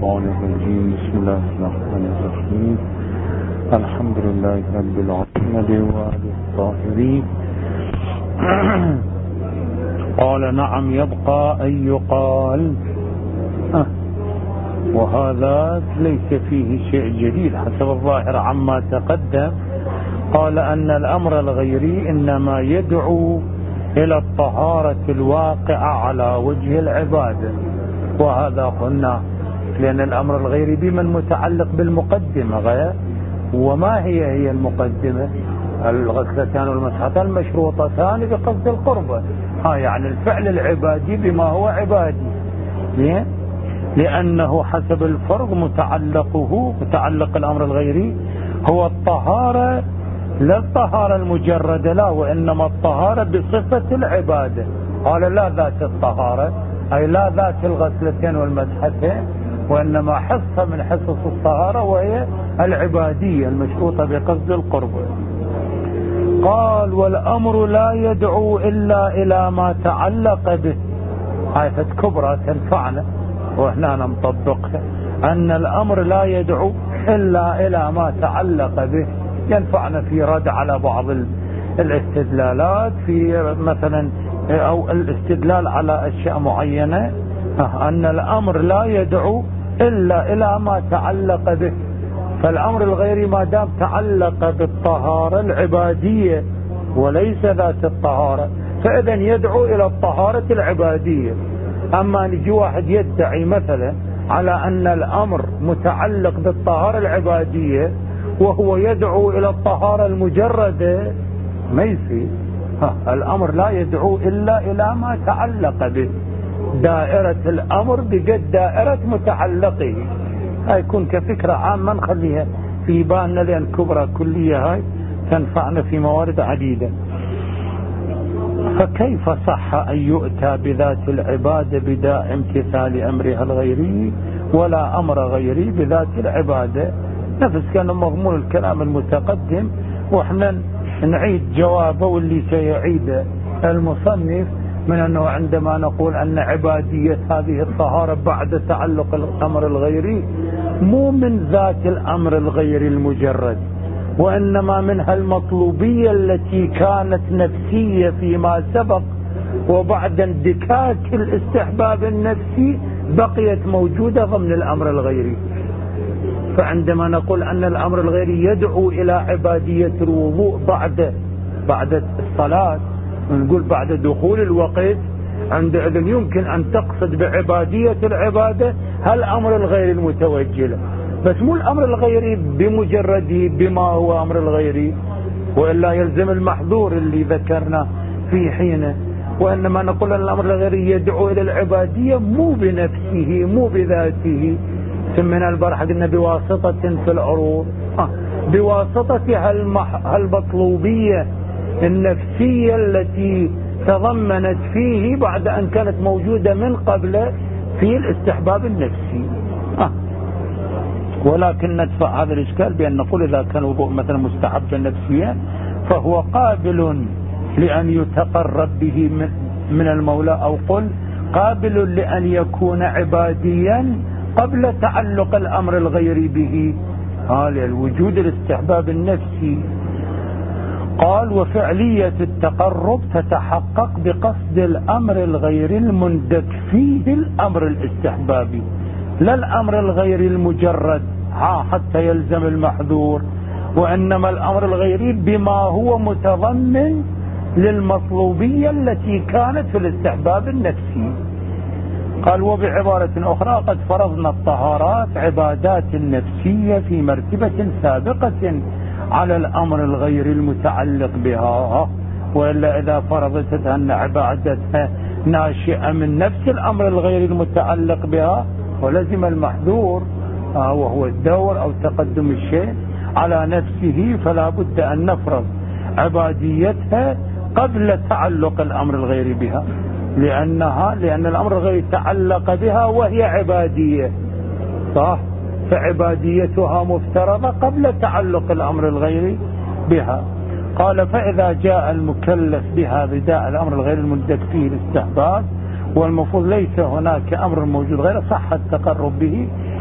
الشيطان الرجيم. بسم الله الرحمن الرحيم. الحمد لله رب العالمين وآله الطاهرين. قال نعم يبقى أن يقال، وهذا ليس فيه شيء جديد حسب الظاهر عما تقدم. قال أن الأمر الغيري إنما يدعو إلى الطهارة الواقعة على وجه العبادة، وهذا قلنا لأن الأمر الغيري بمن متعلق بالمقدمة غير. وما هي المقدمة؟ الغسلتان والمسحتان مشروطتان بقصد القربة، يعني الفعل العبادي بما هو عبادي، لأنه حسب الفرض متعلق الأمر الغيري هو الطهارة، لا الطهارة المجردة، لا، وإنما الطهارة بصفة العبادة. قال لا ذات الطهارة، أي لا ذات الغسلتين والمسحتين، وإنما حصة من حصص الطهارة وهي العبادية المشروطة بقصد القربة. قال والأمر لا يدعو إلا إلى ما تعلق به. آية كبرى تنفعنا وهنا نطبقها، أن الأمر لا يدعو إلا إلى ما تعلق به، ينفعنا في رد على بعض الاستدلالات في مثلا أو الاستدلال على أشياء معينة، أن الأمر لا يدعو إلا إلى ما تعلق به. فالأمر الغيري ما دام تعلق بالطهارة العبادية وليس ذات الطهارة، فإذا يدعو إلى الطهارة العبادية. أما نجي واحد يدعي مثلا على أن الأمر متعلق بالطهارة العبادية وهو يدعو إلى الطهارة المجردة، ما يصير. الأمر لا يدعو إلا إلى ما تعلق به، دائرة الأمر بقد دائرة متعلقه. هاي يكون كفكرة عامة نخليها في بالنا، لأن كبرى كلية هاي تنفعنا في موارد عديدة. فكيف صح أن يؤتى بذات العبادة بداء امتثال أمرها الغيري ولا أمر غيري بذات العبادة؟ نفس كان مضمون الكلام المتقدم، وإحنا نعيد جوابه واللي سيعيد المصنف من أنه عندما نقول أن عبادية هذه الطهارة بعد تعلق الأمر الغيري مو من ذات الأمر الغيري المجرد، وإنما منها المطلوبية التي كانت نفسية فيما سبق، وبعد اندكاك الاستحباب النفسي بقيت موجودة ضمن الأمر الغيري. فعندما نقول أن الأمر الغيري يدعو إلى عبادية الوضوء بعد الصلاة، نقول بعد دخول الوقت، عندئذ يمكن أن تقصد بعبادية العبادة هالأمر الغيري المتوجه له، بس مو الأمر الغيري بمجرده بما هو أمر الغيري، وإلا يلزم المحظور اللي ذكرنا في حينه. وإنما نقول أن الأمر الغيري يدعو إلى العبادية مو بنفسه مو بذاته. سمنا البارحة قلنا بواسطة في العروض، بواسطة هالمطلوبية النفسية التي تضمنت فيه بعد أن كانت موجودة من قبل في الاستحباب النفسي. ولكن ندفع هذا الإشكال بأن نقول إذا كان الوضوء مثلا مستحبا نفسيا فهو قابل لأن يتقرب به من المولى، أو قل قابل لأن يكون عباديا قبل تعلق الأمر الغيري به، هذا الوجود الاستحباب النفسي. قال وفعلية التقرب تتحقق بقصد الأمر الغيري المندك فيه الأمر الاستحبابي، لا الأمر الغيري المجرد حتى يلزم المحذور، وإنما الأمر الغيري بما هو متضمن للمطلوبية التي كانت في الاستحباب النفسي. قال وبعبارة أخرى قد فرضنا الطهارات عبادات نفسية في مرتبة سابقة على الأمر الغيري المتعلق بها، وإلا إذا فرضت أن عبادتها ناشئة من نفس الأمر الغيري المتعلق بها ولزم المحذور وهو الدور أو تقدم الشيء على نفسه، فلا بد أن نفرض عباديتها قبل تعلق الأمر الغيري بها، لأن الأمر الغيري تعلق بها وهي عبادية، صح؟ فعباديتها مفترضة قبل تعلق الأمر الغيري بها. قال فإذا جاء المكلف بها بداء الأمر الغير المندك فيه الاستحباب، والمفروض ليس هناك أمر موجود غير صح التقرب به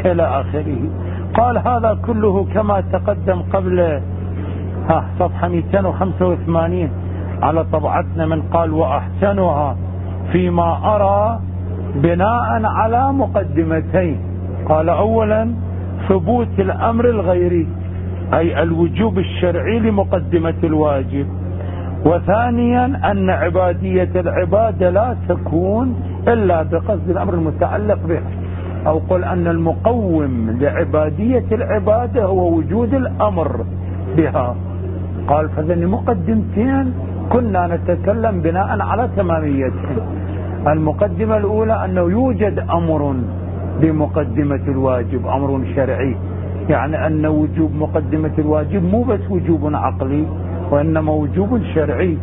إلى آخره. قال هذا كله كما تقدم قبل صفحة 285 على طبعتنا من قال وأحسنها فيما أرى بناء على مقدمتين. قال أولا ثبوت الأمر الغيري أي الوجوب الشرعي لمقدمة الواجب، وثانيا أن عبادية العبادة لا تكون إلا بقصد الأمر المتعلق به، أو قل أن المقوم لعبادية العبادة هو وجود الأمر بها. قال فذن مقدمتين كنا نتكلم بناء على تماميتهم. المقدمة الأولى أنه يوجد أمر بمقدمة الواجب، أمر شرعي، يعني أن وجوب مقدمة الواجب مو بس وجوب عقلي وإنما وجوب شرعي،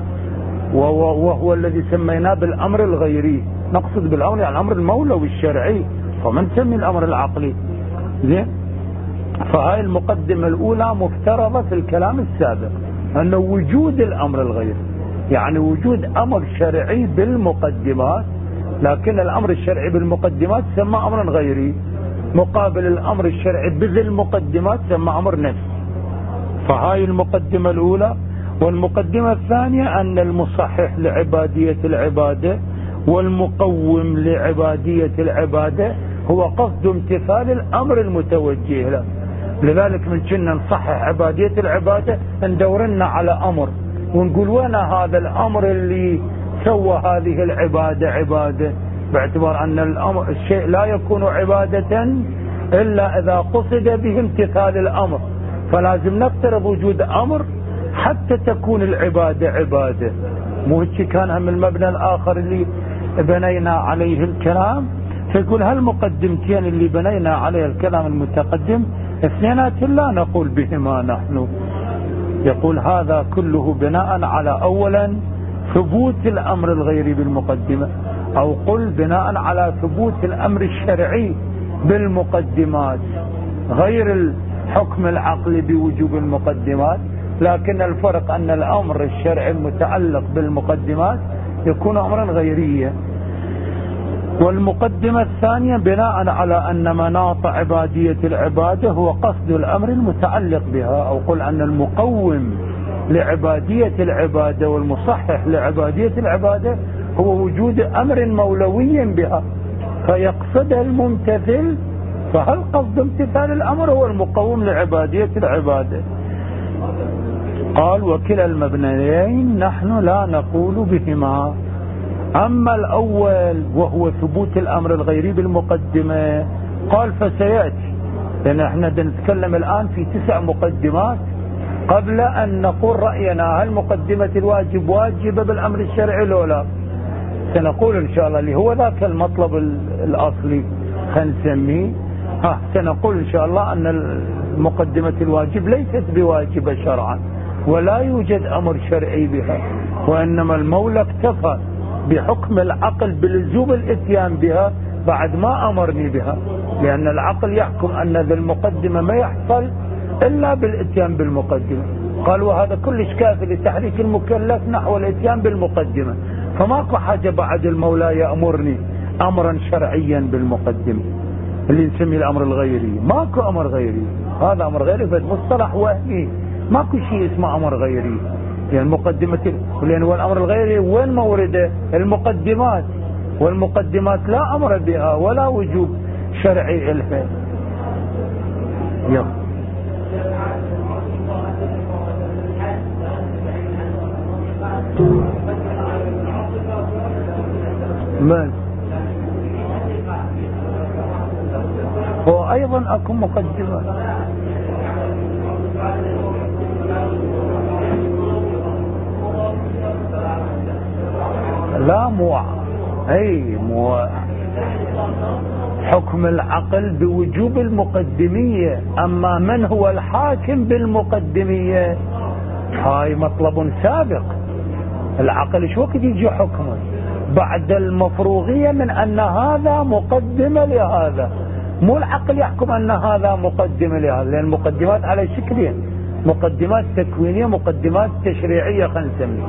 وهو الذي سميناه بالأمر الغيري. نقصد بالأمر يعني الأمر المولوي الشرعي، وما نسمي الأمر العقلي. زين، فهاي المقدمة الأولى مفترضة في الكلام السابق، أنه وجود الأمر الغيري يعني وجود أمر شرعي بالمقدمات، لكن الأمر الشرعي بالمقدمات سمى أمرا غيري، مقابل الأمر الشرعي بذي المقدمات سمى أمر نفسي. فهاي المقدمة الأولى. والمقدمة الثانية أن المصحح لعبادية العبادة والمقوم لعبادية العبادة هو قصد امتثال الأمر المتوجه له. لذلك من كنا نصحح عبادية العبادة ندورنا على أمر ونقول وين هذا الأمر اللي سوى هذه العبادة عبادة، باعتبار أن الشيء لا يكون عبادة إلا إذا قصد به امتثال الأمر، فلازم نفترض وجود أمر حتى تكون العبادة عبادة. مو هيك كان هم المبنى الآخر اللي بنينا عليه الكلام. فيقول هالمقدمتين اللي بنينا عليه الكلام المتقدم اثنينات لا نقول بهما نحن. يقول هذا كله بناء على أولا ثبوت الأمر الغيري بالمقدمة، أو قل بناء على ثبوت الأمر الشرعي بالمقدمات، غير الحكم العقلي بوجوب المقدمات. لكن الفرق أن الأمر الشرعي المتعلق بالمقدمات يكون أمرا غيريا. والمقدمة الثانية بناء على أن مناط عبادية العبادة هو قصد الأمر المتعلق بها، أو قل أن المقوم لعبادية العبادة والمصحح لعبادية العبادة هو وجود أمر مولوي بها فيقصد الممتثل، فهل قصد امتثال الأمر هو المقوم لعبادية العبادة. قال وكلا المبنيين نحن لا نقول بهما. أما الأول وهو ثبوت الأمر الغيري بالمقدمة قال فسيأتي، لأن احنا نتكلم الآن في 9 مقدمات قبل أن نقول رأينا هل مقدمة الواجب واجبة بالأمر الشرعي لو لا. سنقول إن شاء الله اللي هو ذاك المطلب الأصلي خلينا نسميه. سنقول إن شاء الله أن مقدمة الواجب ليست بواجبة شرعا ولا يوجد أمر شرعي بها، وإنما المولى اكتفى بحكم العقل بلزوم الاتيان بها بعد ما أمرني بها، لأن العقل يحكم أن ذا المقدمة ما يحصل إلا بالاتيان بالمقدمة. قال وهذا كلش كافي لتحريك المكلف نحو الاتيان بالمقدمة، فماكو حاجة بعد المولى يأمرني أمرا شرعيا بالمقدمة اللي نسميه الأمر الغيري. ماكو أمر غيري، هذا أمر غيري بس مصطلح وهمي، ماكو شيء اسمه أمر غيري. يعني مقدمة، لأن هو الأمر الغيري وين مورده؟ المقدمات، والمقدمات لا أمر بها ولا وجوب شرعي إلها. من هو أيضا أكون مقدمة. لا مو حكم العقل بوجوب المقدمية، أما من هو الحاكم بالمقدمية هاي مطلب سابق. العقل شو وقت يجي حكمه؟ بعد المفروغية من أن هذا مقدمة لهذا، مو العقل يحكم أن هذا مقدمة لهذا، لأن المقدمات على شكلين، مقدمات تكوينية مقدمات تشريعية. خلينا نسميه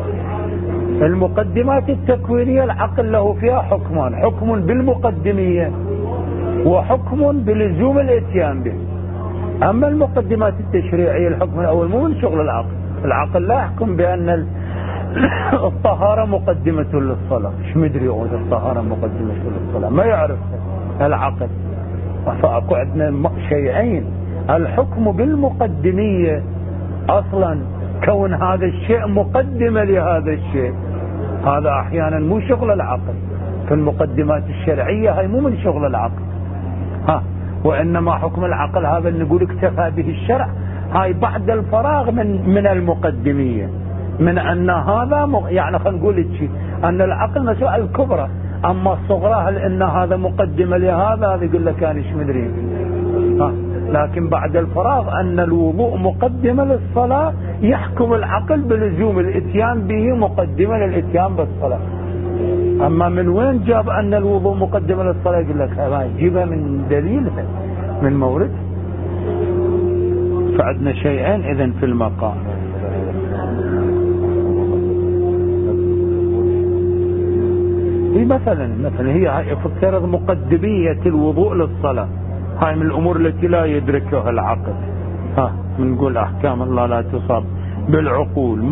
المقدمات التكوينية العقل له فيها حكمان، حكم بالمقدمية وحكم بلزوم الاتيان به. أما المقدمات التشريعية الحكم الأول مو من شغل العقل. العقل لا يحكم بأن الطهارة مقدمة للصلاة. ايش مدري يقول الطهارة مقدمة للصلاة؟ ما يعرف العقل. فأكو عندنا شيئين: الحكم بالمقدمية أصلا، كون هذا الشيء مقدمة لهذا الشيء، هذا أحيانا مو شغل العقل. في المقدمات الشرعية هاي مو من شغل العقل، وإنما حكم العقل هذا اللي نقول اكتفى به الشرع، هاي بعد الفراغ من المقدمية، من أن هذا يعني خلينا نقول شيء أن العقل مسألة الكبرى، أما الصغرى هل إن هذا مقدمة لهذا، هذا يقول لك أنا ايش مدري. لكن بعد الفراغ أن الوضوء مقدمة للصلاة، يحكم العقل بلزوم الاتيان به مقدمة للاتيان بالصلاة. أما من وين جاب أن الوضوء مقدمة للصلاة؟ يقول لك ما يجيبها من دليلها، من مورد. فعندنا شيئين إذن في المقام. هي مثلا هي افترض مقدمية الوضوء للصلاة، هاي من الأمور التي لا يدركها العقل. بنقول أحكام الله لا تصاب بالعقول.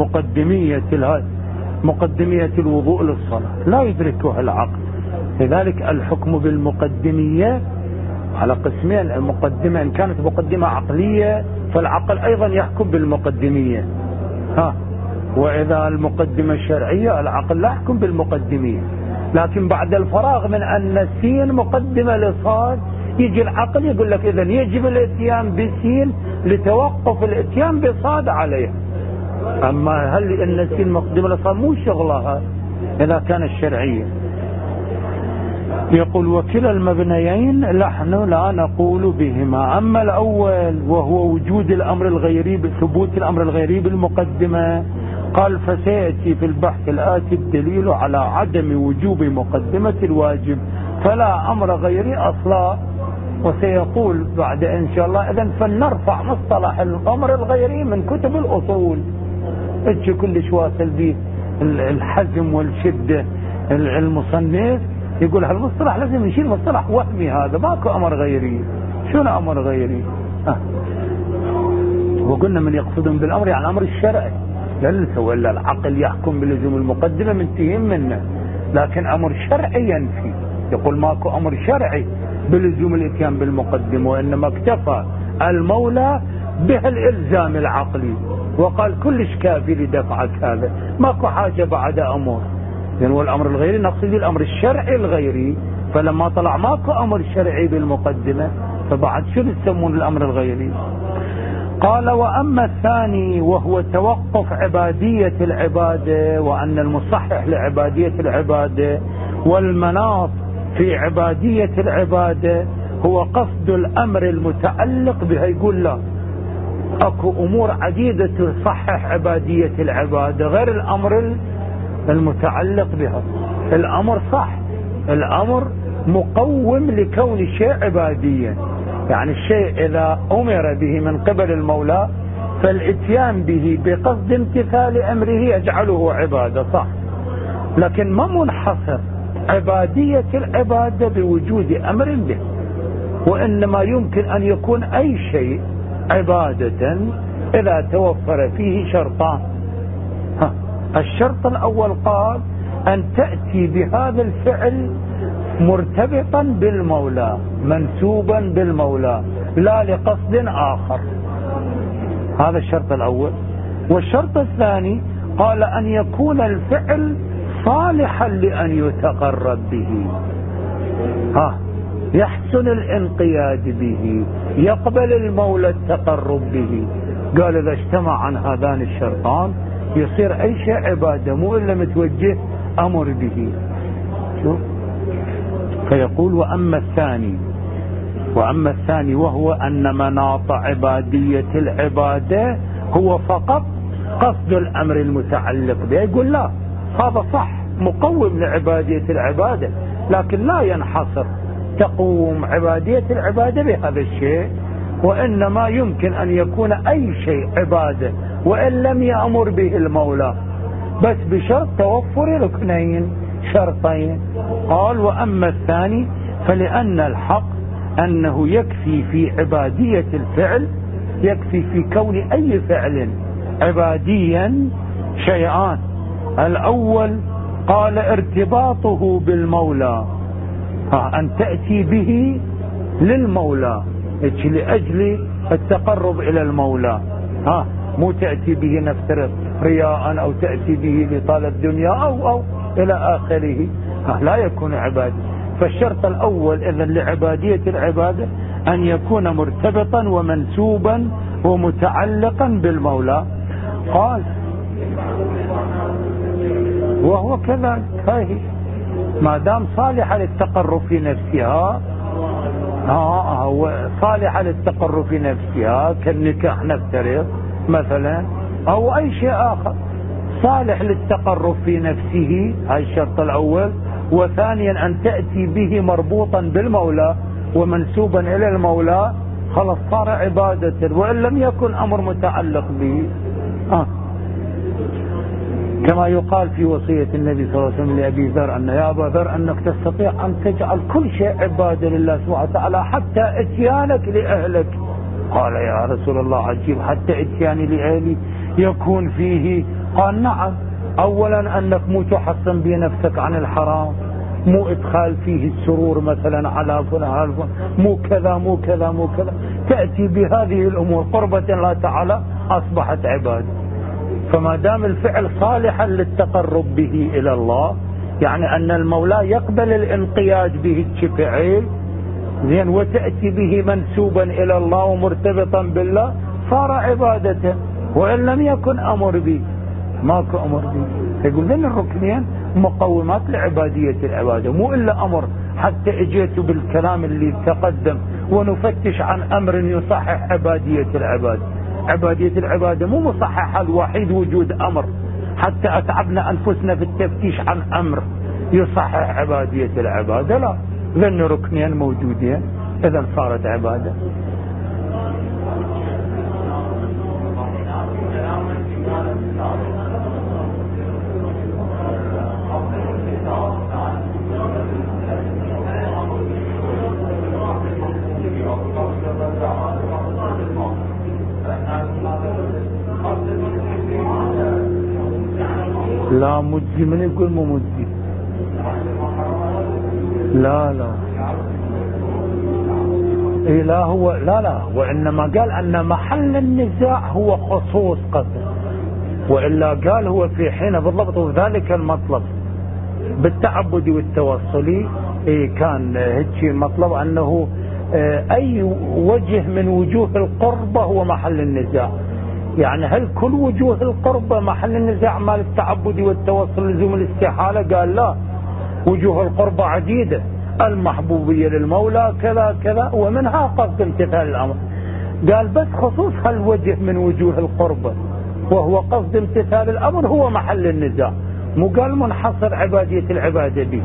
مقدمية الوضوء للصلاة لا يدركها العقل. لذلك الحكم بالمقدمية على قسمين: المقدمة إن كانت مقدمة عقلية فالعقل أيضا يحكم بالمقدمية، وإذا المقدمة الشرعية العقل لا يحكم بالمقدمية. لكن بعد الفراغ من أن سين مقدمة لصاد، يجي العقل يقول لك إذن يجب الاتيان بسين لتوقف الاتيان بصاد عليه. أما هل إن سين مقدمة لصاد مو شغلها إذا كان الشرعية. يقول: وكلا المبنيين نحن لا نقول بهما. أما الأول وهو وجود الأمر الغيري، بثبوت الأمر الغيري بالمقدمة، قال: فسيأتي في البحث الآتي الدليل على عدم وجوب مقدمة الواجب، فلا أمر غيري أصلا. وسيقول بعد إن شاء الله: إذن فلنرفع مصطلح الأمر الغيري من كتب الأصول. اجي كلش واصل به الحزم والشدة المصنف، يقول هالمصطلح لازم نشيل مصطلح وهمي، هذا ماكو أمر غيري. شنو أمر غيري؟ وقلنا من يقصدون بالأمر يعني الأمر الشرعي، لا نسوي إلا العقل يحكم بلزوم المقدمة منتهين منه، لكن أمر شرعي ينفي. يقول ماكو أمر شرعي بلزوم الاتيان بالمقدمة، وإنما اكتفى المولى به الإلزام العقلي وقال كلش كافي لدفعك هذا، ماكو حاجة بعد أمر. يعني والأمر الغيري نقصد الأمر الشرعي الغيري، فلما طلع ماكو أمر شرعي بالمقدمة فبعد شو يسمون الأمر الغيري؟ قال: وأما الثاني وهو توقف عبادية العبادة، وأن المصحح لعبادية العبادة والمناط في عبادية العبادة هو قصد الأمر المتعلق بها. يقول لا، أكو أمور عديدة تصحح عبادية العبادة غير الأمر المتعلق بها. الأمر صح، الأمر مقوم لكون شيء عباديا، يعني الشيء إذا أمر به من قبل المولى فالاتيان به بقصد امتثال أمره يجعله عبادة، صح. لكن ما منحصر عبادية العبادة بوجود أمر به، وإنما يمكن أن يكون أي شيء عبادة إذا توفر فيه شرطان. الشرط الأول قال أن تأتي بهذا الفعل مرتبطا بالمولى، منسوبا بالمولى، لا لقصد آخر. هذا الشرط الأول. والشرط الثاني قال أن يكون الفعل صالحا لأن يتقرب به، يحسن الانقياد به، يقبل المولى التقرب به. قال إذا اجتمع عن هذان الشرطان يصير أي شيء عبادة، مو إلا متوجه أمر به. شوف، فيقول: وأما الثاني وهو أن مناط عبادية العبادة هو فقط قصد الأمر المتعلق به. يقول لا، هذا صح مقوم لعبادية العبادة، لكن لا ينحصر تقوم عبادية العبادة بهذا الشيء، وإنما يمكن أن يكون أي شيء عبادة وإن لم يأمر به المولى، بس بشرط توفر ركنين شرطين. قال: وأما الثاني فلأن الحق أنه يكفي في عبادية الفعل، يكفي في كون أي فعل عباديا شيئان. الأول قال ارتباطه بالمولى، أن تأتي به للمولى لأجل التقرب إلى المولى، مو تأتي به نفترض رياء أو تأتي به لطلب دنيا أو إلى آخره، لا يكون عبادة. فالشرط الأول إذن لعبادية العبادة أن يكون مرتبطا ومنسوبا ومتعلقا بالمولى. قال وهو كذلك، هاي ما دام صالحة للتقرب في نفسها، صالحة للتقرب في نفسها كالنكاح نفترض مثلا، أو أي شيء آخر صالح للتقرب في نفسه، هاي الشرط الأول. وثانيا أن تأتي به مربوطا بالمولى ومنسوبا إلى المولى، خلاص صار عبادة، وإن لم يكن أمر متعلق به. كما يقال في وصية النبي صلى الله عليه وسلم لأبي ذر أن يا أبا ذر أنك تستطيع أن تجعل كل شيء عبادة لله سبحانه وتعالى حتى اتيانك لأهلك. قال يا رسول الله عجيب، حتى اتياني لأهلي يكون فيه؟ قال نعم، أولا أنك مو تحصن بنفسك عن الحرام، مو إدخال فيه السرور مثلا على فلان، مو كذا مو كذا مو كذا، تأتي بهذه الأمور قربة الله تعالى، أصبحت عبادة. فما دام الفعل صالحا للتقرب به إلى الله، يعني أن المولى يقبل الانقياد به الشفعي زين، وتأتي به منسوبا إلى الله ومرتبطا بالله، صار عبادة. وإن لم يكن أمر به، ماكو أمر به. يقول ذن الركنين مقومات لعبادية العبادة، مو إلا أمر. حتى اجيت بالكلام اللي تقدم ونفتش عن أمر يصحح عبادية العبادة. عبادية العبادة مو مصححة الوحيد وجود أمر، حتى أتعبنا أنفسنا في التفتيش عن أمر يصحح عبادية العبادة، لا، ذن ركنين موجودين، إذا صارت عبادة. لا مجزي، من يقول مو مجزي؟ لا إيه، لا هو لا وإنما قال أن محل النزاع هو خصوص قصد، وإلا قال هو في حين بالضبط وذلك المطلب بالتعبد والتوصلي. كان هيك مطلب أنه أي وجه من وجوه القربة هو محل النزاع. يعني هل كل وجوه القربة محل النزاع مال التعبد والتوصل لزوم الاستحالة؟ قال لا، وجوه القربة عديدة، المحبوبية للمولى كذا كذا، ومنها قصد امتثال الأمر. قال بس خصوص هالوجه من وجوه القربة وهو قصد امتثال الأمر هو محل النزاع، مو قال منحصر عبادية العبادة به،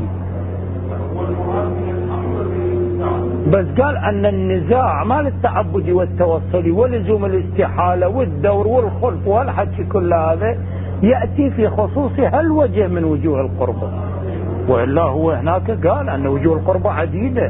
بس قال أن النزاع مال التعبد والتوصل ولزوم الاستحالة والدور والخلف والحكي كل هذا يأتي في خصوص هالوجه من وجوه القربة، وإلا هو هناك قال أن وجوه القربة عديدة.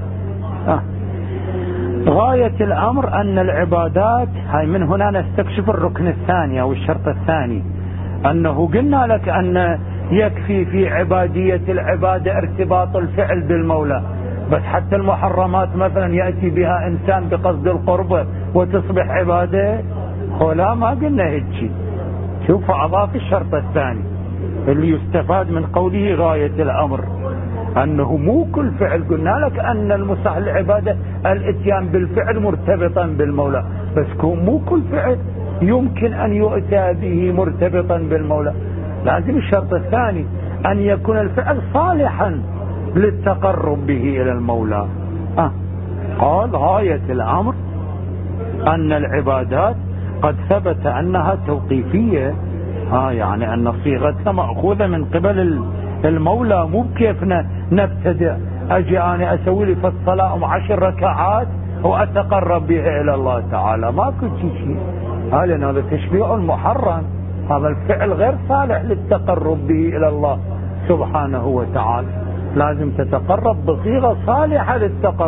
غاية الأمر أن العبادات، هاي من هنا نستكشف الركن الثاني أو الشرط الثاني، أنه قلنا لك أن يكفي في عبادية العبادة ارتباط الفعل بالمولى، بس حتى المحرمات مثلا يأتي بها إنسان بقصد القربة وتصبح عبادة، لا ما قلنا هيك. شوف أضاف الشرط الثاني اللي يستفاد من قوله غاية الأمر، أنه مو كل فعل. قلنا لك أن المصح العبادة الاتيان بالفعل مرتبطا بالمولى، بس مو كل فعل يمكن أن يؤتى به مرتبطا بالمولى، لازم الشرط الثاني أن يكون الفعل صالحا للتقرب به إلى المولى. قال غاية الأمر أن العبادات قد ثبت أنها توقيفية، يعني أن صيغتها مأخوذة من قبل المولى، مو بكيف نبتدئ أجي أنا أسوي لي في الصلاة 10 ركعات وأتقرب بها إلى الله تعالى، ماكو شيء. لأن هذا تشريع محرم، هذا الفعل غير صالح للتقرب به إلى الله سبحانه وتعالى، لازم تتقرب بصيغة صالحة للتقرب.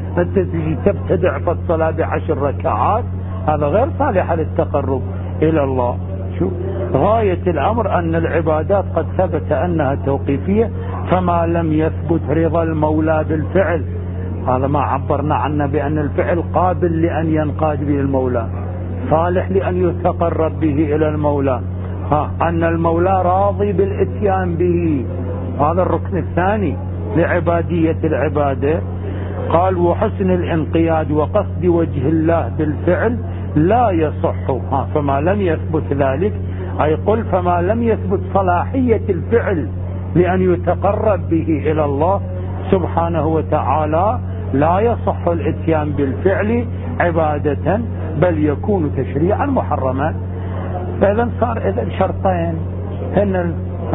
أنت تجي تبتدع في الصلاة ب10 ركعات، هذا غير صالح للتقرب إلى الله. شوف غاية الأمر أن العبادات قد ثبت أنها توقيفية، فما لم يثبت رضا المولى بالفعل، هذا ما عبرنا عنه بأن الفعل قابل لأن ينقاد به المولى، صالح لأن يتقرب به إلى المولى، أن المولى راضي بالإتيان به، هذا الركن الثاني لعبادية العبادة. قال وحسن الانقياد وقصد وجه الله بالفعل لا يصح، فما لم يثبت ذلك، أي قل فما لم يثبت صلاحية الفعل لأن يتقرب به إلى الله سبحانه وتعالى، لا يصح الاتيان بالفعل عبادة، بل يكون تشريعا محرما. فإذا صار إذا شرطين هن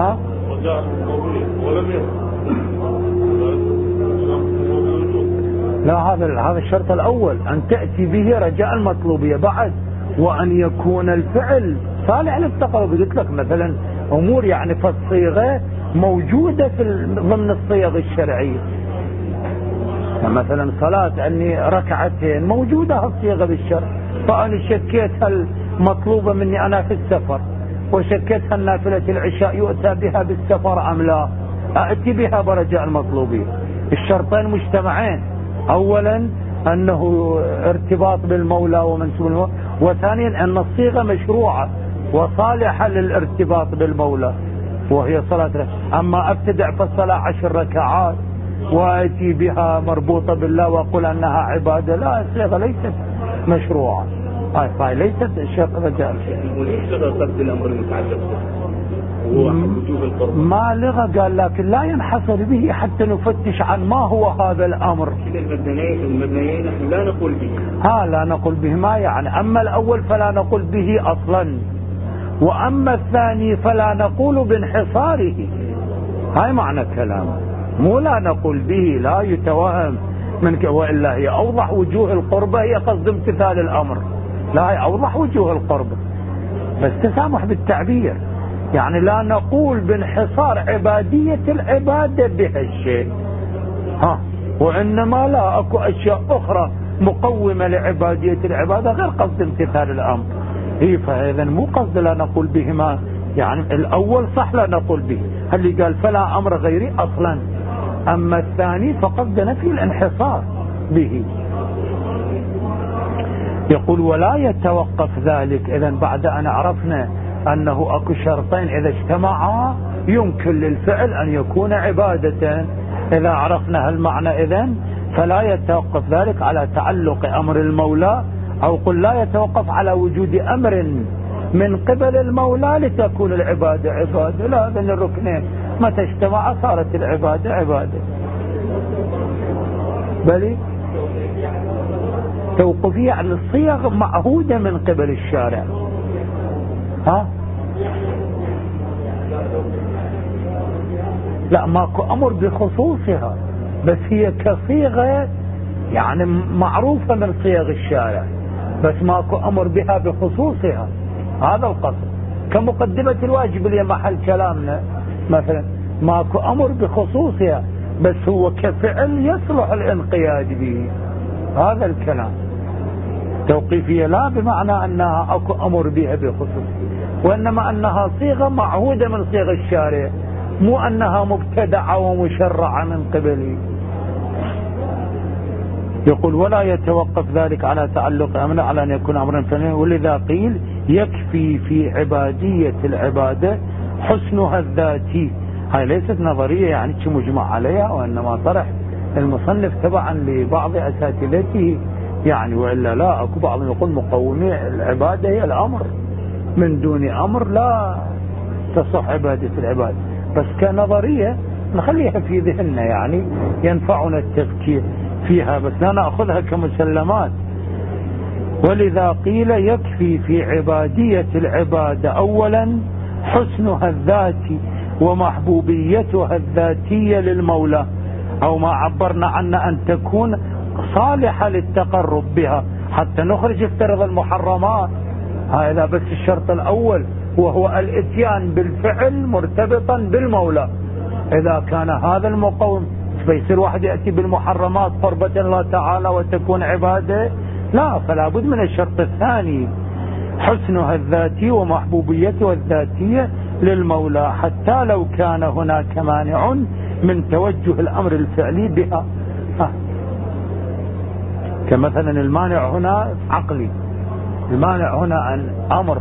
لا، هذا الشرط الأول أن تأتي به رجاء المطلوبية، بعد وأن يكون الفعل صالح للتقرب. قلت لك مثلا أمور يعني في الصيغة موجودة ضمن الصيغ الشرعية، مثلا صلاة أني ركعتين موجودة الصيغة بالشرع، فأنا شكيت هل مطلوبة مني أنا في السفر، وشكيت هل نافلة العشاء يؤتى بها بالسفر أم لا، أأتي بها برجاء المطلوبية. الشرطين مجتمعين، أولا أنه ارتباط بالمولى ومنسوب المولى، وثانيا أن الصيغة مشروعة وصالحة للارتباط بالمولى وهي صلاة. أما أبتدع في الصلاة 10 ركعات وأتي بها مربوطة بالله وأقول أنها عبادة، لا، الصيغة ليست مشروعة، هاي ليست شرط رجاء. وليش لغة قصد الأمر المتعلق هو وجوب القرب؟ ما لغة، قال لكن لا ينحصر به حتى نفتش عن ما هو هذا الأمر. المبنيين نحن لا نقول به، لا نقول به، ما يعني أما الأول فلا نقول به أصلا، وأما الثاني فلا نقول بانحصاره، هاي معنى كلامه، مو لا نقول به لا يتوهم منك، وإلا هي أوضح وجوه القربة، هي قصد امتثال الأمر، لا هي أوضح وجوه القربة، بس تسامح بالتعبير، يعني لا نقول بانحصار عبادية العبادة بهالشيء، وإنما لا أكو أشياء أخرى مقومة لعبادية العبادة غير قصد امتثال الأمر، فإذا مو قصد لا نقول بهما، يعني الأول صح لا نقول به، اللي قال فلا أمر غيري أصلا، أما الثاني فقصد نفي الانحصار به. يقول ولا يتوقف ذلك، إذا بعد أن عرفنا أنه أكو شرطين إذا اجتمعا يمكن للفعل أن يكون عبادة، إذا عرفنا هالمعنى إذن فلا يتوقف ذلك على تعلق أمر المولى، أو قل لا يتوقف على وجود أمر من قبل المولى لتكون العبادة عبادة، لا، بين الركنين متى اجتمع صارت العبادة عبادة. بل توقفية عن الصيغ معهودة من قبل الشارع، لا ماكو أمر بخصوصها، بس هي كصيغة يعني معروفة من صيغ الشارع، بس ماكو أمر بها بخصوصها، هذا القصد. كمقدمة الواجب اللي محل كلامنا مثلا، ماكو أمر بخصوصها، بس هو كفعل يصلح الانقياد به، هذا الكلام. توقيفية لا بمعنى أنها أكو أمر بها بخصوص، وإنما أنها صيغة معهودة من صيغ الشارع، مو أنها مبتدعة ومشرعة من قبله. يقول ولا يتوقف ذلك على تعلق أمر على أن يكون أمرا ثانيا، ولذا قيل يكفي في عبادية العبادة حسنها الذاتي. هاي ليست نظرية يعني مجمع عليها، وإنما طرح المصنف تبعا لبعض أساتذته يعني، وإلا لا، أكو بعض يقول مقومي العبادة هي الأمر، من دون أمر لا تصح عبادة العبادة، بس كنظرية نخليها في ذهننا يعني ينفعنا التفكير فيها، بس لا نأخذها كمسلمات. ولذا قيل يكفي في عبادية العبادة أولا حسنها الذاتي ومحبوبيتها الذاتية للمولى، أو ما عبرنا عنه أن تكون صالحة للتقرب بها حتى نخرج افترض المحرمات، هذا بس الشرط الأول وهو الاتيان بالفعل مرتبطا بالمولى. إذا كان هذا المقوم فيصير واحد يأتي بالمحرمات قربة الله تعالى وتكون عبادة؟ لا، فلا بد من الشرط الثاني حسنها الذاتي ومحبوبيتها الذاتية للمولى، حتى لو كان هناك مانع من توجه الأمر الفعلي بها. كمثلا المانع هنا عقلي، المانع هنا أن أمر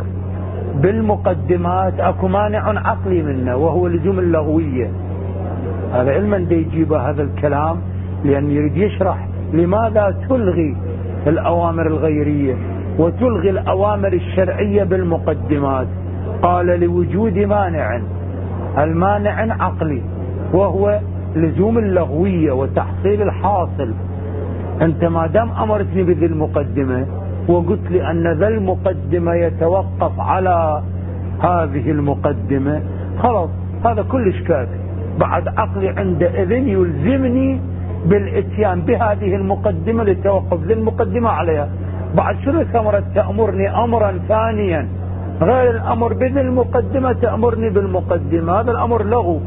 بالمقدمات أكو مانع عقلي منه وهو لزوم اللغوية. هذا علما دي يجيب هذا الكلام لأن يريد يشرح لماذا تلغي الأوامر الغيرية وتلغي الأوامر الشرعية بالمقدمات. قال لوجود مانع، المانع عقلي وهو لزوم اللغوية وتحصيل الحاصل. أنت ما دام أمرتني بذي المقدمة وقلت لي أن ذا المقدمة يتوقف على هذه المقدمة، خلاص هذا كلش كافي. بعد عقلي عندئذ يلزمني بالاتيان بهذه المقدمة لتوقف ذي المقدمة عليها. بعد شنو ثمرة تأمرني أمرا ثانيا غير الأمر بذي المقدمة تأمرني بالمقدمة؟ هذا الأمر لغو.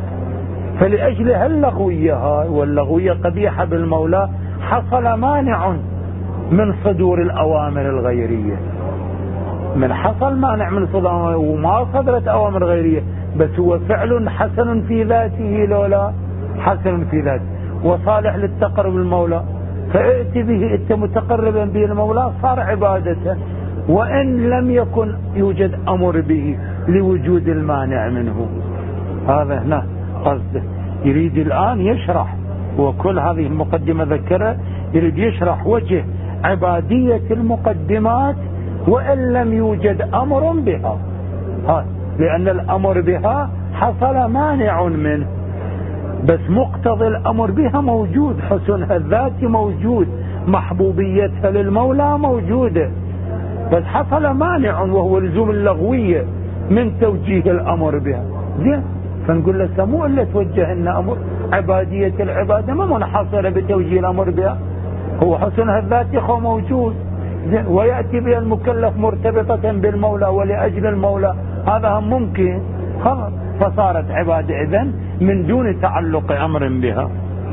فلأجل هاللغوية هاي واللغوية قبيحة بالمولى حصل مانع من صدور الأوامر الغيرية. من حصل مانع من صدور وما صدرت أوامر غيرية، بس هو فعل حسن في ذاته لولا حسن في ذاته وصالح للتقرب المولى، فائت به انت متقربا به المولى صار عبادة، وإن لم يكن يوجد أمر به لوجود المانع منه. هذا هنا قصده. يريد الآن يشرح، وكل هذه المقدمة ذكرها، يريد يشرح وجه عبادية المقدمات وإن لم يوجد أمر بها، لأن الأمر بها حصل مانع منه، بس مقتضى الأمر بها موجود، حسنها الذاتي موجود، محبوبيتها للمولى موجودة، بس حصل مانع وهو لزوم اللغوية من توجيه الأمر بها. زين، فنقول له سمو إلا توجه لنا أمر عبادية العبادة ما منحصرة بتوجيه الأمر بها، هو حسنها الذاتي هو موجود. زين، ويأتي بها المكلف مرتبطة بالمولى ولأجل المولى، هذا هم ممكن، خلاص فصارت عبادة إذن من دون تعلق أمر بها.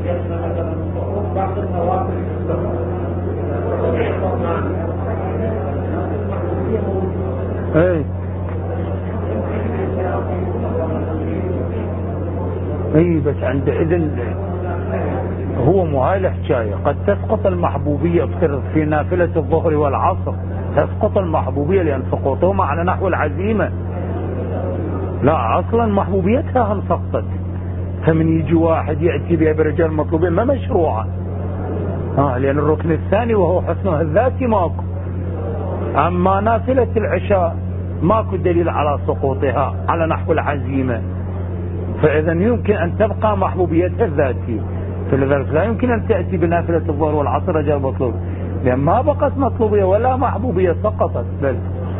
اي بس عندئذ هو مهاي الحكاية، قد تسقط المحبوبية في نافلة الظهر والعصر، تسقط المحبوبية لأن سقوطهما على نحو العزيمة، لا أصلا محبوبيتها هم سقطت. فمن يجي واحد يأتي بها برجال مطلوبين ما مشروعة، لأن الركن الثاني وهو حسنها الذاتي ماكو. أما نافلة العشاء ماكو دليل على سقوطها على نحو العزيمة، فإذا يمكن أن تبقى محبوبيتها الذاتية. فلذلك لا يمكن أن تأتي بنافلة الظهر والعصر رجال مطلوب، لأن ما بقت مطلوبية ولا محبوبية، سقطت. بل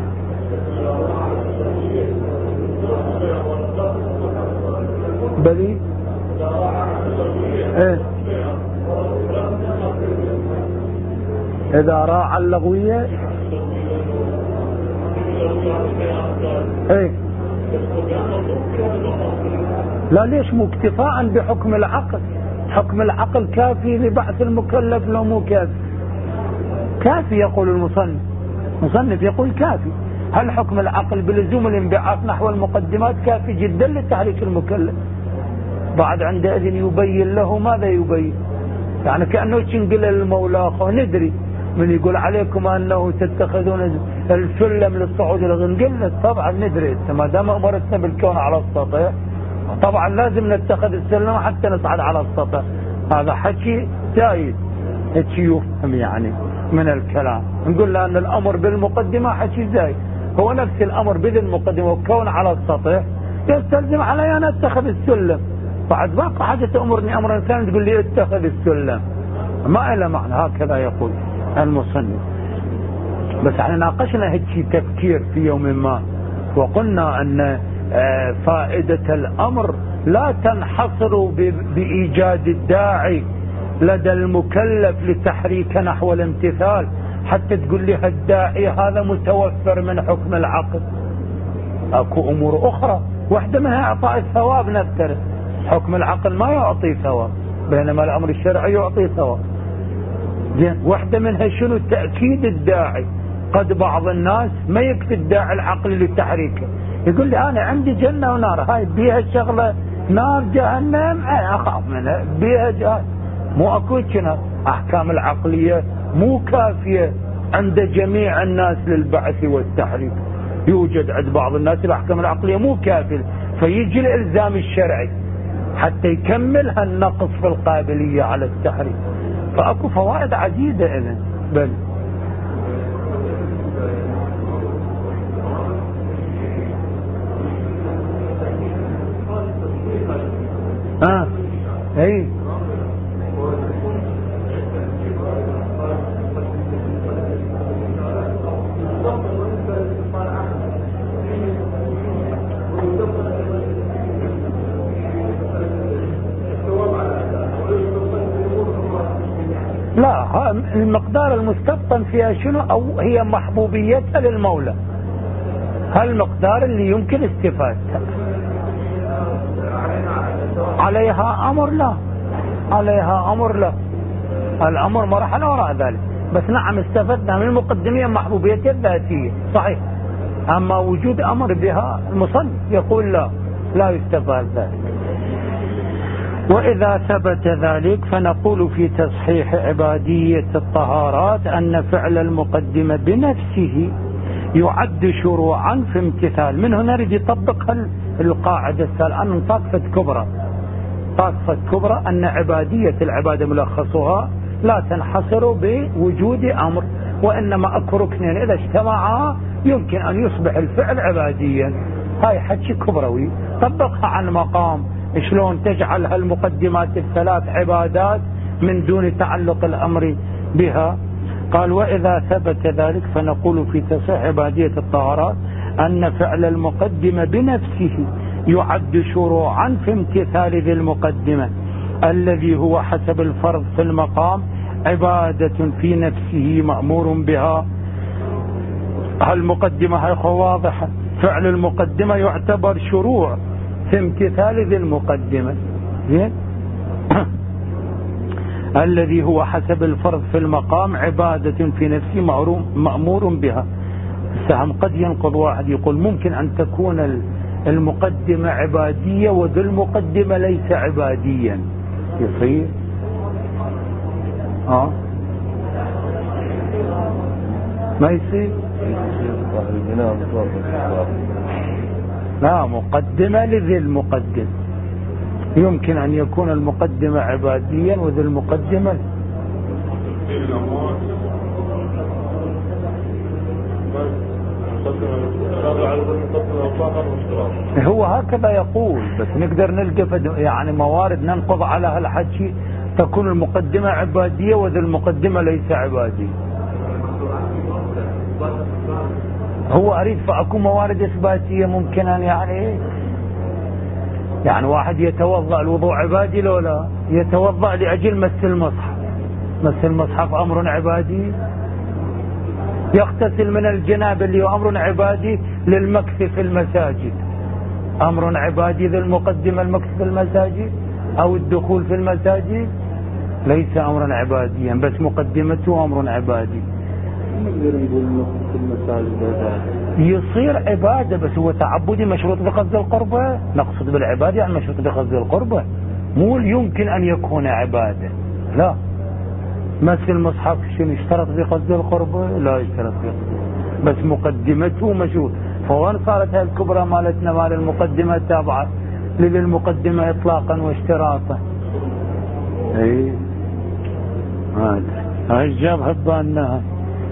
بلي إذا راعى اللغوية لا، ليش؟ مو اكتفاء بحكم العقل. حكم العقل كافي لبعث المكلف لو مو كافي؟ كافي يقول المصنف يقول كافي. هل حكم العقل بلزوم الانبعاث نحو المقدمات كافي جدا لتحريك المكلف؟ بعد عندئذ يبين له ماذا يبين، يعني كأنه ينقل للمولى ندري من يقول عليكم أنه تتخذون السلم للصعود إلى نقول طبعا ندري، ما دام أمرتنا بالكون على السطح طبعا لازم نتخذ السلم حتى نصعد على السطح. هذا حكي زايد، حكي يفهم يعني من الكلام. نقول له أن الأمر بالمقدمة حكي زايد، هو نفس الأمر بذي المقدمة والكون على السطح يستلزم علي أن أتخذ السلم. بعد باقي حاجة تأمرني أمرا ثاني تقول لي اتخذ السلم، ما إلى معنى. هكذا يقول المصنف. بس احنا ناقشنا هيك تفكير في يوم ما، وقلنا أن فائدة الأمر لا تنحصر بإيجاد الداعي لدى المكلف لتحريك نحو الامتثال حتى تقول لي الداعي هذا متوفر من حكم العقل. اكو امور اخرى، واحدة منها اعطاء الثواب. نفترض حكم العقل ما يعطي ثواب، بينما الأمر الشرعي يعطي ثواب. واحدة منها شنو؟ تأكيد الداعي. قد بعض الناس ما يكفي الداعي العقلي للتحريك، يقول لي أنا عندي جنة ونار، هاي بيها الشغلة نار جهنم أخاف منها، بيها جهنم مو أكو كنا. أحكام العقلية مو كافية عند جميع الناس للبعث والتحريك. يوجد عند بعض الناس الأحكام العقلية مو كافية، فيجي الإلزام الشرعي حتى يكمل هالنقص في القابلية على التحريك. فأكو فوائد عديدة إذن. بل اي لا، المقدار المستبطن فيها شنو؟ او هي محبوبيتها للمولى، هالمقدار اللي يمكن استفادته. عليها امر؟ لا، عليها امر لا، الامر مرحله وراء ذلك. بس نعم استفدنا من المقدمية محبوبيتها الذاتية صحيح، اما وجود امر بها المصنف يقول لا، لا يستفاد ذلك. وإذا ثبت ذلك فنقول في تصحيح عبادية الطهارات أن فعل المقدمة بنفسه يعد شروعا في امتثال. من هنا نريد يطبق القاعدة الآن طاقفة كبرى. طاقفة كبرى أن عبادية العبادة ملخصها لا تنحصر بوجود أمر، وإنما أكو ركنين إذا اجتمعا يمكن أن يصبح الفعل عباديا. هاي حكي كبروي طبقها على المقام، شلون تجعل هالمقدمات الثلاث عبادات من دون تعلق الأمر بها. قال وإذا ثبت ذلك فنقول في تصحيح عبادية الطهارات أن فعل المقدمة بنفسه يعد شروعا في امتثال ذي المقدمة الذي هو حسب الفرض في المقام عبادة في نفسه مأمور بها. هالمقدمة هاي واضحة، فعل المقدمة يعتبر شروع في امتثال ذي المقدمة الذي هو حسب الفرض في المقام عبادة في نفسه مأمور بها. السهم قد ينقض واحد يقول ممكن أن تكون المقدمة عبادية وذي المقدمة ليس عباديا، يصير ما يصير. لا، مقدمة لذي المقدم. يمكن أن يكون المقدمة عباديا وذي المقدمة هو هكذا يقول. بس نقدر نلقى يعني موارد ننقض على هالحكي تكون المقدمة عبادية وذي المقدمة ليس عبادية. هو أريد فأكو موارد إثباتية ممكن أن يعني واحد يتوضأ الوضوء عبادي لو لا يتوضأ لأجل مس المصحف. مس المصحف أمر عبادي. يغتسل من الجنابة اللي هو أمر عبادي للمكث في المساجد أمر عبادي. ذي المقدمة المكث في المساجد أو الدخول في المساجد ليس أمرا عباديا، بس مقدمته أمر عبادي. نقدر نقول نقصد المساجد يصير عبادة بس هو تعبدي مشروط بقصد القربة. نقصد بالعبادة يعني مشروط بقصد القربة، مو يمكن أن يكون عبادة. لا، مس المصحف شنو يشترط بقصد القربة؟ لا يشترط بقصد، بس مقدمته مشروط. فوين صارت هاي الكبرى مالتنا مال المقدمة تابعة للمقدمة إطلاقا واشتراطا؟ اي هاي جابها بأنها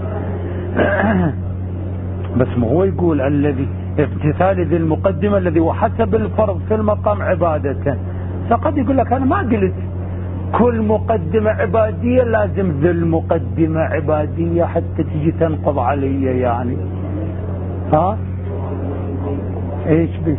بس ما هو يقول الذي امتثال ذي المقدمة الذي وحسب الفرض في المقام عبادة. فقد يقول لك أنا ما قلت كل مقدمة عبادية لازم ذي المقدمة عبادية حتى تجي تنقض علي يعني. ايش بي؟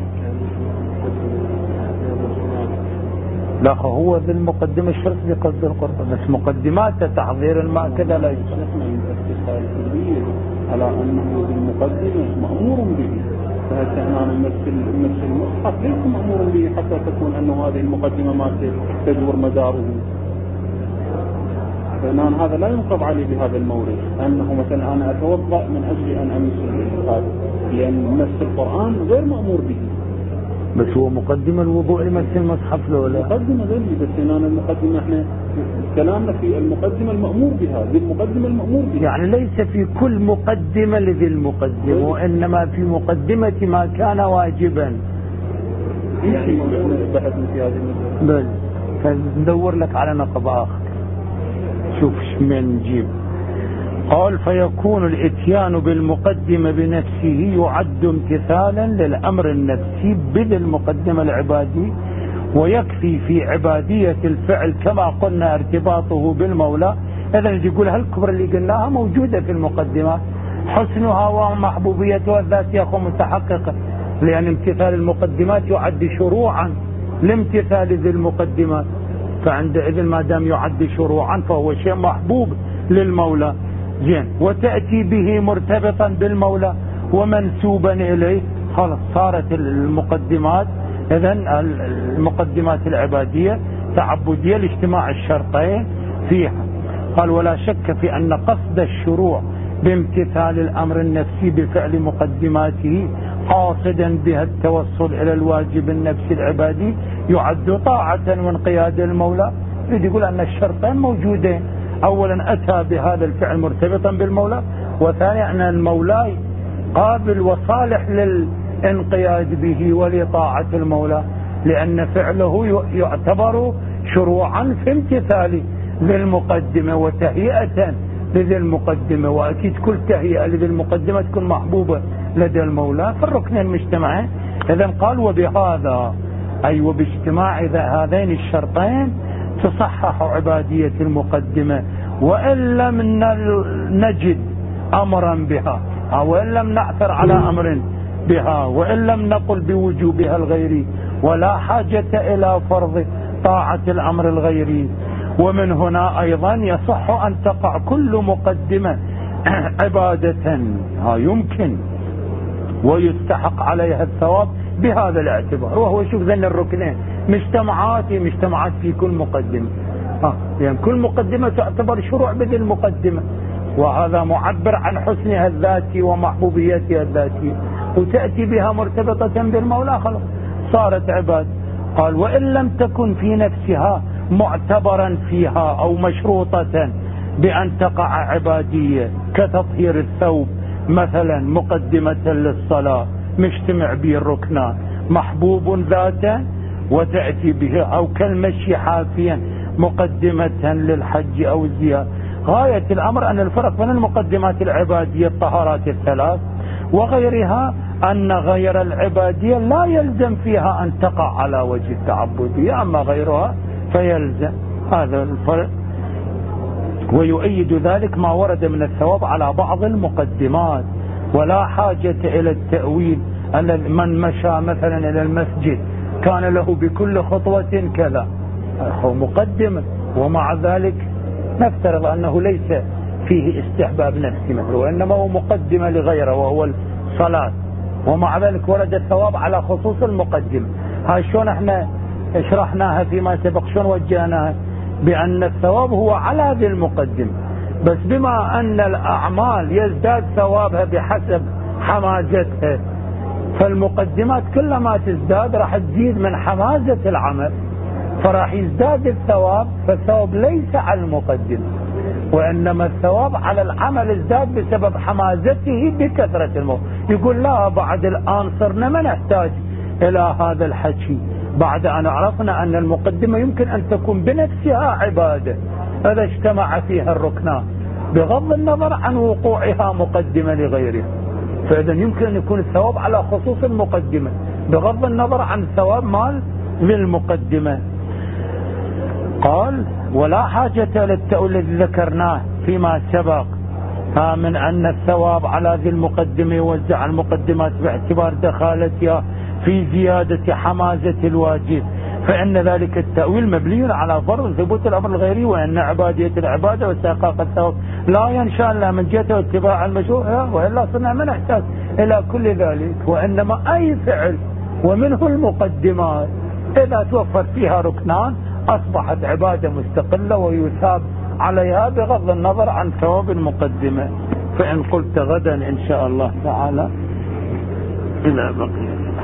لا، هو ذي المقدمة الشرط بقصد القرب، بس مقدمات تحضير الماء كذا لا يصح. على أنه ذي المقدمة مأمور به فهسه أنا نفس المصحف ليس مأمور به حتى تكون أنه هذه المقدمة ما تدور مداره. فأنا هذا لا ينقض علي بهذا المورد، أنه مثلا أنا أتوضأ من أجل أن أمس هذا، لأن نفس القرآن غير مأمور به. بس هو مقدمة الوضوء لمس المصحف لو لا؟ مقدمة ذلك، بس أنا المقدمة احنا كلامنا في المقدمة المأمور بها، ذي المقدمة المأمور بها. يعني ليس في كل مقدمة لذي المقدمة، وإنما في مقدمة ما كان واجبا. يعني بحثنا في هذه المسألة. بل فندور لك على نقب آخر، شوف من نجيب. قال فيكون الاتيان بالمقدمة بنفسه يعد امتثالا للأمر النفسي بذي المقدمة العبادي، ويكفي في عبادية الفعل كما قلنا ارتباطه بالمولى. إذا يقول هالكبر اللي قلناها موجودة في المقدمات، حسنها ومحبوبيتها الذاتية متحققة، لأن امتثال المقدمات يعد شروعا لامتثال ذي المقدمات، فعندئذ ما دام يعد شروعا فهو شيء محبوب للمولى. زين، وتأتي به مرتبطا بالمولى ومنسوبا إليه، خلاص صارت المقدمات إذن المقدمات العبادية تعبدية لاجتماع الشرطين فيها. قال ولا شك في أن قصد الشروع بامتثال الأمر النفسي بفعل مقدماته قاصدا بها التوصل إلى الواجب النفسي العبادي يعد طاعة وانقياد المولى. يقول أن الشرطين موجودين، أولا أتى بهذا الفعل مرتبطا بالمولى، وثانيا أن المولى قابل وصالح للانقياد به ولطاعة المولى، لأن فعله يعتبر شروعا في امتثال ذي المقدمة وتهيئة لذي المقدمة، وأكيد كل تهيئة لذي المقدمة تكون محبوبة لدى المولى في الركن المجتمعين. إذن قال وبهذا أي وباجتماع هذين الشرطين تصحح عبادية المقدمة، وإن لم نجد أمرا بها، أو إن لم نعثر على أمر بها، وإن لم نقل بوجوبها الغيري، ولا حاجة إلى فرض طاعة الأمر الغيري. ومن هنا أيضا يصح أن تقع كل مقدمة عبادة يمكن ويستحق عليها الثواب بهذا الاعتبار، وهو شوف ذن الركنين مجتمعات في كل مقدمة، يعني كل مقدمة تعتبر شروع بذي المقدمة، وهذا معبر عن حسنها الذاتي ومحبوبيتها الذاتية، وتأتي بها مرتبطة بالمولى خلاص صارت عباد. قال وإن لم تكن في نفسها معتبرا فيها أو مشروطة بأن تقع عبادية كتطهير الثوب مثلا مقدمة للصلاة مجتمع به الركنان محبوب ذاتا وتأتي به، أو كالمشي حافيا مقدمة للحج أو الزيارة. غاية الأمر أن الفرق بين المقدمات العبادية الطهارات الثلاث وغيرها أن غير العبادية لا يلزم فيها أن تقع على وجه التعبدية، أما غيرها فيلزم. هذا الفرق. ويؤيد ذلك ما ورد من الثواب على بعض المقدمات، ولا حاجة إلى التأويل أن من مشى مثلا إلى المسجد كان له بكل خطوة كذا، هو مقدمة، ومع ذلك نفترض أنه ليس فيه استحباب نفسي مثله، وإنما هو مقدمة لغيره وهو الصلاة، ومع ذلك ورد الثواب على خصوص المقدمة. هاي شلون احنا شرحناها فيما سبق، شلون وجهناها بأن الثواب هو على ذي المقدمة، بس بما أن الأعمال يزداد ثوابها بحسب حمازتها، فالمقدمات كلما تزداد راح تزيد من حمازة العمل، فراح يزداد الثواب. فالثواب ليس على المقدمة، وإنما الثواب على العمل ازداد بسبب حمازته بكثرة الموت. يقول لا، بعد الآن صرنا ما نحتاج إلى هذا الحكي، بعد أن عرفنا أن المقدمة يمكن أن تكون بنفسها عبادة إذا اجتمع فيها الركنان بغض النظر عن وقوعها مقدمة لغيرها، فإذا يمكن أن يكون الثواب على خصوص المقدمة بغض النظر عن الثواب مال للمقدمة. قال ولا حاجة للتأويل الذي ذكرناه فيما سبق من أن الثواب على ذي المقدمة يوزع على المقدمات باعتبار دخالتها في زيادة حمازة الواجب فإن ذلك التأويل مبني على فرض ثبوت الأمر الغيري، وأن عبادية العبادة واستحقاق الثواب لا ينشأ إلا من جهة اتباع المشروع، وإلا صرنا ما نحتاج إلى كل ذلك. وإنما أي فعل ومنه المقدمات إذا توفر فيها ركنان أصبحت عبادة مستقلة ويثاب عليها بغض النظر عن ثواب المقدمة. فإن قلت غدا إن شاء الله تعالى إلى بقية